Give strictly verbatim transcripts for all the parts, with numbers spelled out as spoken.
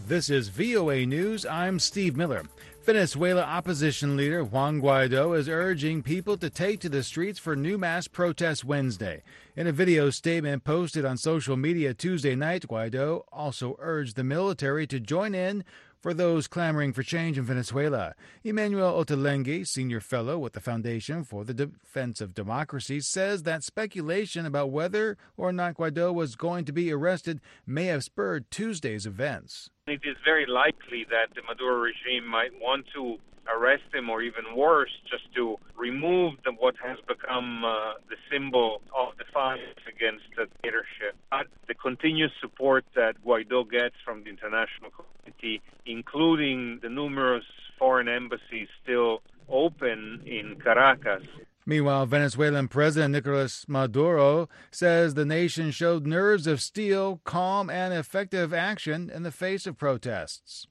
This is V O A News. I'm Steve Miller. Venezuela opposition leader Juan Guaido is urging people to take to the streets for new mass protests Wednesday. In a video statement posted on social media Tuesday night, Guaido also urged the military to join in for those clamoring for change in Venezuela. Emmanuel Ottolenghi, senior fellow with the Foundation for the Defense of Democracy, says that speculation about whether or not Guaido was going to be arrested may have spurred Tuesday's events. It is very likely that the Maduro regime might want to arrest him, or even worse, just to remove the, what has become uh, the symbol of defiance against the dictatorship. But the continuous support that Guaido gets from the international community, including the numerous foreign embassies still open in Caracas. Meanwhile, Venezuelan President Nicolas Maduro says the nation showed nerves of steel, calm, and effective action in the face of protests.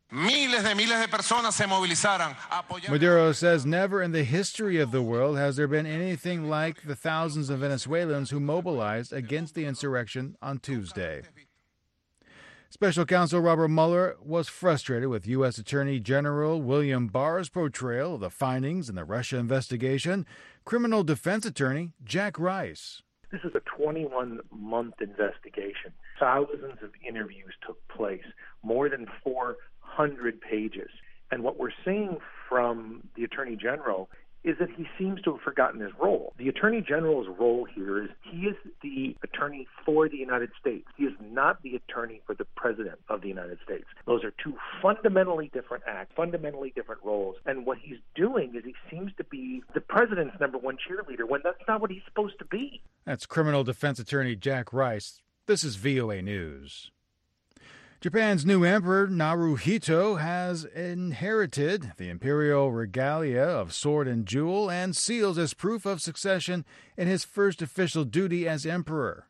Maduro says never in the history of the world has there been anything like the thousands of Venezuelans who mobilized against the insurrection on Tuesday. Special Counsel Robert Mueller was frustrated with U S. Attorney General William Barr's portrayal of the findings in the Russia investigation. Criminal defense attorney Jack Rice. This is a twenty-one month investigation. Thousands of interviews took place, more than four hundred pages. And what we're seeing from the Attorney General is that he seems to have forgotten his role. The Attorney General's role here is he is the attorney for the United States. He is not the attorney for the President of the United States. Those are two fundamentally different acts, fundamentally different roles. And what he's doing is he seems to be the President's number one cheerleader when that's not what he's supposed to be. That's criminal defense attorney Jack Rice. This is V O A News. Japan's new emperor, Naruhito, has inherited the imperial regalia of sword and jewel and seals as proof of succession in his first official duty as emperor.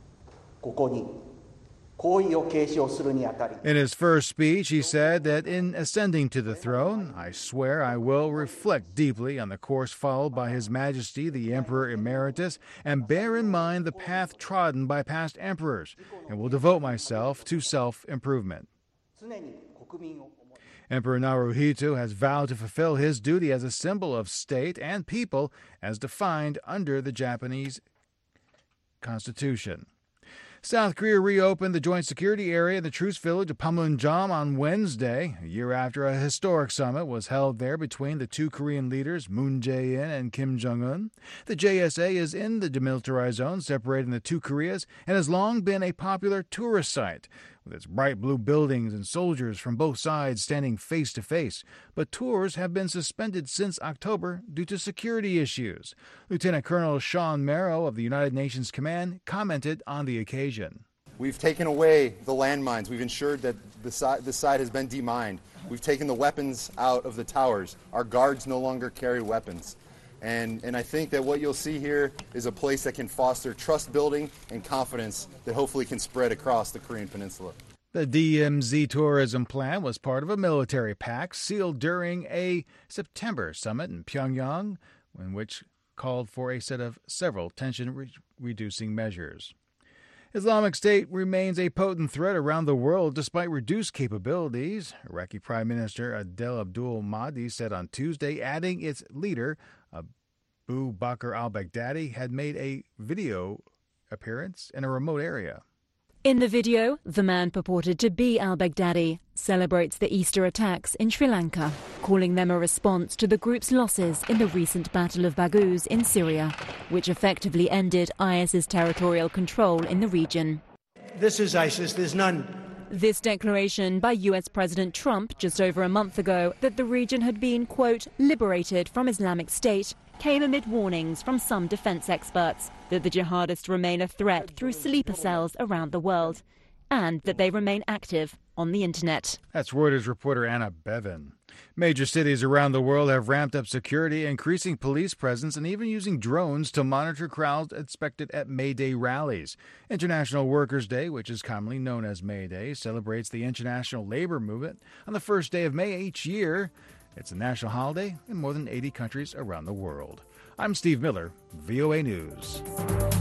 In his first speech, he said that in ascending to the throne, I swear I will reflect deeply on the course followed by His Majesty the Emperor Emeritus and bear in mind the path trodden by past emperors, and will devote myself to self-improvement. Emperor Naruhito has vowed to fulfill his duty as a symbol of state and people as defined under the Japanese Constitution. South Korea reopened the joint security area in the truce village of Panmunjom on Wednesday, a year after a historic summit was held there between the two Korean leaders, Moon Jae-in and Kim Jong-un. The J S A is in the demilitarized zone separating the two Koreas and has long been a popular tourist site, with its bright blue buildings and soldiers from both sides standing face to face. But tours have been suspended since October due to security issues. Lieutenant Colonel Sean Merrow of the United Nations Command commented on the occasion. We've taken away the landmines. We've ensured that the site, the site has been demined. We've taken the weapons out of the towers. Our guards no longer carry weapons. And, and I think that what you'll see here is a place that can foster trust building and confidence that hopefully can spread across the Korean Peninsula. The D M Z tourism plan was part of a military pact sealed during a September summit in Pyongyang, in which called for a set of several tension-reducing measures. Islamic State remains a potent threat around the world despite reduced capabilities, Iraqi Prime Minister Adel Abdul Mahdi said on Tuesday, adding its leader, Abu Bakr al-Baghdadi, had made a video appearance in a remote area. In the video, the man purported to be al-Baghdadi celebrates the Easter attacks in Sri Lanka, calling them a response to the group's losses in the recent Battle of Baghouz in Syria, which effectively ended ISIS's territorial control in the region. This is ISIS, there's none. This declaration by U S President Trump just over a month ago that the region had been, quote, liberated from Islamic State came amid warnings from some defense experts that the jihadists remain a threat through sleeper cells around the world and that they remain active on the internet. That's Reuters reporter Anna Bevan. Major cities around the world have ramped up security, increasing police presence, and even using drones to monitor crowds expected at May Day rallies. International Workers' Day, which is commonly known as May Day, celebrates the international labor movement on the first day of May each year. It's a national holiday in more than eighty countries around the world. I'm Steve Miller, V O A News.